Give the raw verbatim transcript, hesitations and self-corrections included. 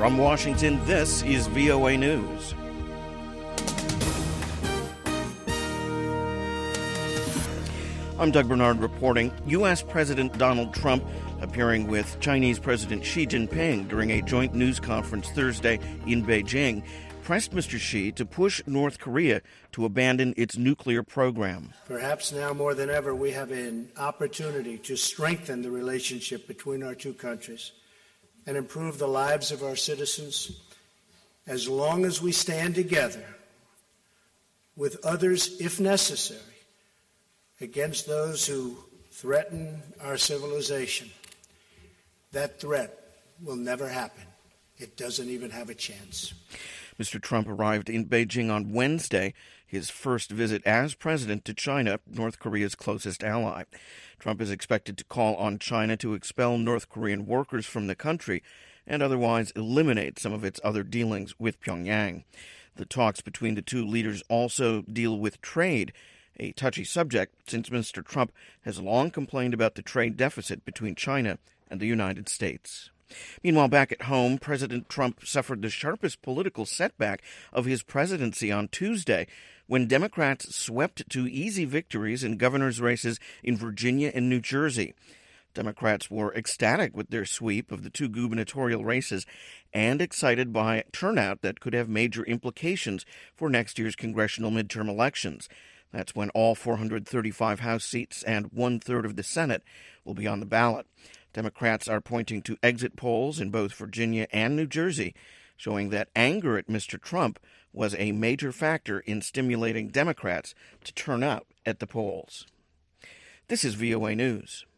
From Washington, this is V O A News. I'm Doug Bernard reporting. U S. President Donald Trump appearing with Chinese President Xi Jinping during a joint news conference Thursday in Beijing pressed Mister Xi to push North Korea to abandon its nuclear program. Perhaps now more than ever, we have an opportunity to strengthen the relationship between our two countries and improve the lives of our citizens as long as we stand together with others, if necessary, against those who threaten our civilization. That threat will never happen. It doesn't even have a chance. Mister Trump arrived in Beijing on Wednesday, his first visit as president to China, North Korea's closest ally. Trump is expected to call on China to expel North Korean workers from the country and otherwise eliminate some of its other dealings with Pyongyang. The talks between the two leaders also deal with trade, a touchy subject since Mister Trump has long complained about the trade deficit between China and the United States. Meanwhile, back at home, President Trump suffered the sharpest political setback of his presidency on Tuesday when Democrats swept to easy victories in governor's races in Virginia and New Jersey. Democrats were ecstatic with their sweep of the two gubernatorial races and excited by turnout that could have major implications for next year's congressional midterm elections. That's when all four hundred thirty-five House seats and one-third of the Senate will be on the ballot. Democrats are pointing to exit polls in both Virginia and New Jersey, showing that anger at Mister Trump was a major factor in stimulating Democrats to turn out at the polls. This is V O A News.